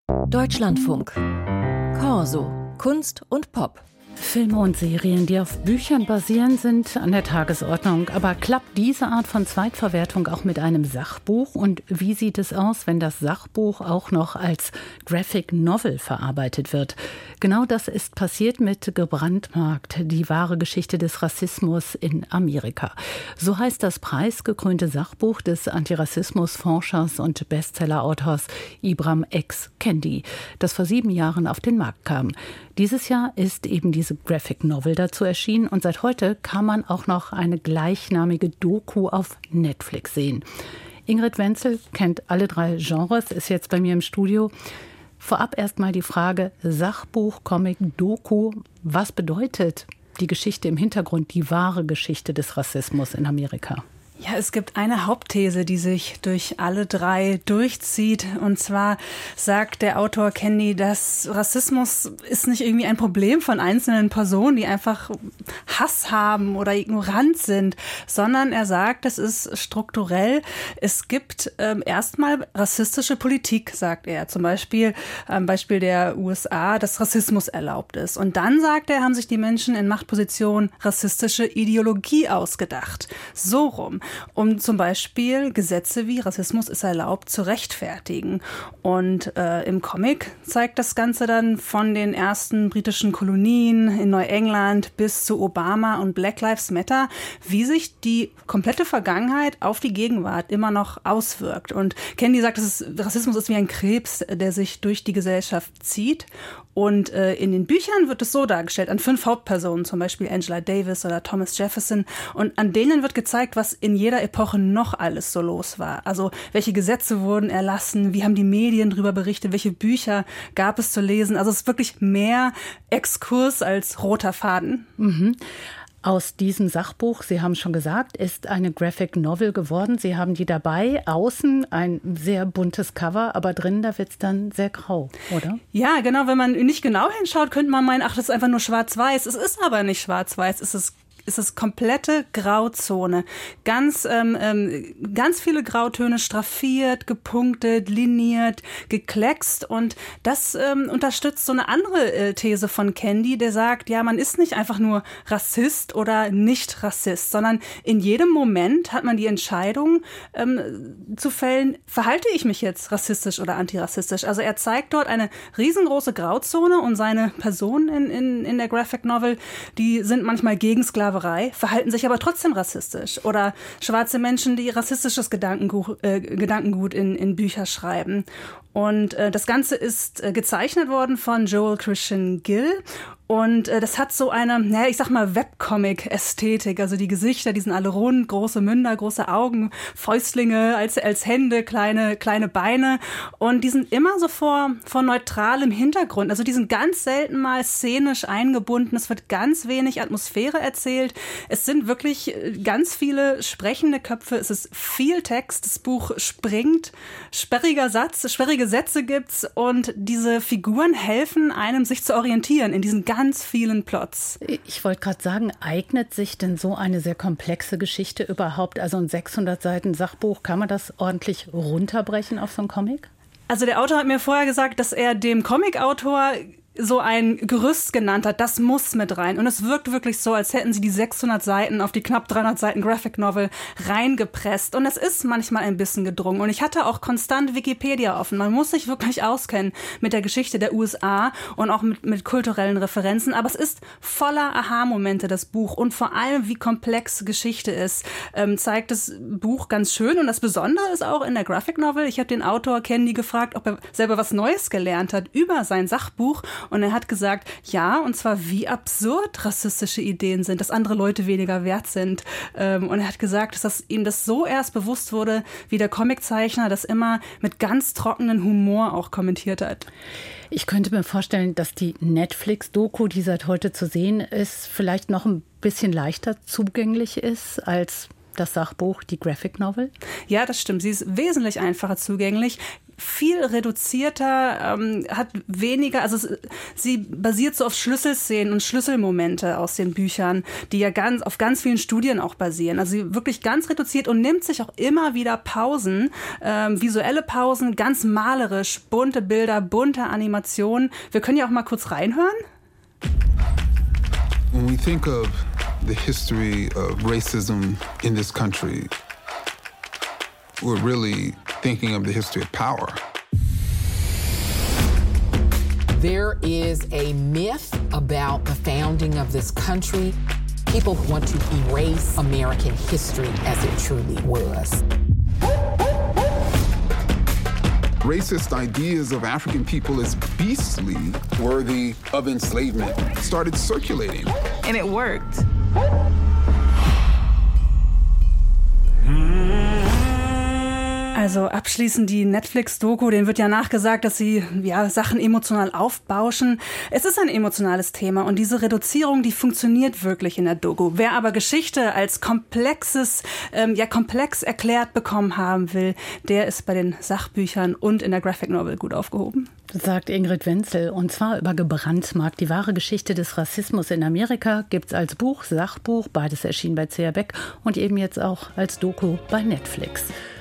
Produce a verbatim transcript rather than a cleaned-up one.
Deutschlandfunk. Corso. Kunst und Pop. Filme und Serien, die auf Büchern basieren, sind an der Tagesordnung. Aber klappt diese Art von Zweitverwertung auch mit einem Sachbuch? Und wie sieht es aus, wenn das Sachbuch auch noch als Graphic Novel verarbeitet wird? Genau das ist passiert mit Gebrandmarkt, die wahre Geschichte des Rassismus in Amerika. So heißt das preisgekrönte Sachbuch des Antirassismusforschers und Bestseller-Autors Ibram X. Kendi, das vor sieben Jahren auf den Markt kam. Dieses Jahr ist eben diese Graphic Novel dazu erschienen und seit heute kann man auch noch eine gleichnamige Doku auf Netflix sehen. Ingrid Wenzel kennt alle drei Genres, ist jetzt bei mir im Studio. Vorab erstmal die Frage: Sachbuch, Comic, Doku. Was bedeutet die Geschichte im Hintergrund, die wahre Geschichte des Rassismus in Amerika? Ja, es gibt eine Hauptthese, die sich durch alle drei durchzieht. Und zwar sagt der Autor Kendi, dass Rassismus ist nicht irgendwie ein Problem von einzelnen Personen, die einfach Hass haben oder ignorant sind, sondern er sagt, es ist strukturell. Es gibt ähm, erstmal rassistische Politik, sagt er. Zum Beispiel am Beispiel der U S A, dass Rassismus erlaubt ist. Und dann, sagt er, haben sich die Menschen in Machtpositionen rassistische Ideologie ausgedacht. So rum. Um zum Beispiel Gesetze wie Rassismus ist erlaubt zu rechtfertigen. Und äh, im Comic zeigt das Ganze dann von den ersten britischen Kolonien in Neuengland bis zu Obama und Black Lives Matter, wie sich die komplette Vergangenheit auf die Gegenwart immer noch auswirkt. Und Kendi sagt, dass es, Rassismus ist wie ein Krebs, der sich durch die Gesellschaft zieht. Und äh, in den Büchern wird es so dargestellt, an fünf Hauptpersonen, zum Beispiel Angela Davis oder Thomas Jefferson. Und an denen wird gezeigt, was in jeder Epoche noch alles so los war. Also welche Gesetze wurden erlassen, wie haben die Medien darüber berichtet, welche Bücher gab es zu lesen. Also es ist wirklich mehr Exkurs als roter Faden. Mhm. Aus diesem Sachbuch, Sie haben schon gesagt, ist eine Graphic Novel geworden. Sie haben die dabei. Außen ein sehr buntes Cover, aber drin, da wird es dann sehr grau, oder? Ja, genau. Wenn man nicht genau hinschaut, könnte man meinen, ach, das ist einfach nur schwarz-weiß. Es ist aber nicht schwarz-weiß. Es ist ist es komplette Grauzone. Ganz, ähm, ähm, ganz viele Grautöne, straffiert, gepunktet, liniert, gekleckst. Und das ähm, unterstützt so eine andere äh, These von Kendi, der sagt, ja, man ist nicht einfach nur Rassist oder nicht Rassist, sondern in jedem Moment hat man die Entscheidung ähm, zu fällen, verhalte ich mich jetzt rassistisch oder antirassistisch. Also er zeigt dort eine riesengroße Grauzone und seine Personen in, in, in der Graphic Novel, die sind manchmal gegen Sklaverei, verhalten sich aber trotzdem rassistisch. Oder schwarze Menschen, die rassistisches Gedankengut, äh, Gedankengut in, in Bücher schreiben. Und äh, das Ganze ist äh, gezeichnet worden von Joel Christian Gill. Und äh, das hat so eine, naja, ich sag mal, Webcomic-Ästhetik. Also die Gesichter, die sind alle rund, große Münder, große Augen, Fäustlinge als, als Hände, kleine, kleine Beine. Und die sind immer so vor, vor neutralem Hintergrund. Also die sind ganz selten mal szenisch eingebunden. Es wird ganz wenig Atmosphäre erzählt. Es sind wirklich ganz viele sprechende Köpfe. Es ist viel Text. Das Buch springt. Sperriger Satz, sperrige Sätze gibt's. Und diese Figuren helfen einem, sich zu orientieren in diesen ganz ganz vielen Plots. Ich wollte gerade sagen, eignet sich denn so eine sehr komplexe Geschichte überhaupt? Also ein sechshundert Seiten Sachbuch, kann man das ordentlich runterbrechen auf so einen Comic? Also der Autor hat mir vorher gesagt, dass er dem Comicautor so ein Gerüst genannt hat, das muss mit rein. Und es wirkt wirklich so, als hätten sie die sechshundert Seiten auf die knapp dreihundert Seiten Graphic Novel reingepresst. Und es ist manchmal ein bisschen gedrungen. Und ich hatte auch konstant Wikipedia offen. Man muss sich wirklich auskennen mit der Geschichte der U S A und auch mit, mit kulturellen Referenzen. Aber es ist voller Aha-Momente, das Buch. Und vor allem, wie komplex Geschichte ist, ähm, zeigt das Buch ganz schön. Und das Besondere ist auch in der Graphic Novel, ich habe den Autor Kendi gefragt, ob er selber was Neues gelernt hat über sein Sachbuch. Und er hat gesagt, ja, und zwar wie absurd rassistische Ideen sind, dass andere Leute weniger wert sind. Und er hat gesagt, dass das, ihm das so erst bewusst wurde, wie der Comiczeichner das immer mit ganz trockenem Humor auch kommentiert hat. Ich könnte mir vorstellen, dass die Netflix-Doku, die seit heute zu sehen ist, vielleicht noch ein bisschen leichter zugänglich ist als das Sachbuch, die Graphic Novel? Ja, das stimmt. Sie ist wesentlich einfacher zugänglich. viel reduzierter, ähm, hat weniger, also es, sie basiert so auf Schlüsselszenen und Schlüsselmomente aus den Büchern, die ja ganz auf ganz vielen Studien auch basieren. Also sie wirklich ganz reduziert und nimmt sich auch immer wieder Pausen, ähm, visuelle Pausen, ganz malerisch, bunte Bilder, bunte Animationen. Wir können ja auch mal kurz reinhören. When we think of the history of racism in this country, we're really thinking of the history of power. There is a myth about the founding of this country. People want to erase American history as it truly was. Racist ideas of African people as beastly, worthy of enslavement, started circulating. And it worked. Also abschließend die Netflix-Doku, denen wird ja nachgesagt, dass sie ja Sachen emotional aufbauschen. Es ist ein emotionales Thema und diese Reduzierung, die funktioniert wirklich in der Doku. Wer aber Geschichte als komplexes, ähm, ja komplex erklärt bekommen haben will, der ist bei den Sachbüchern und in der Graphic Novel gut aufgehoben. Das sagt Ingrid Wenzel, und zwar über Gebrandmarkt. Die wahre Geschichte des Rassismus in Amerika gibt's als Buch, Sachbuch, beides erschienen bei C R Beck und eben jetzt auch als Doku bei Netflix.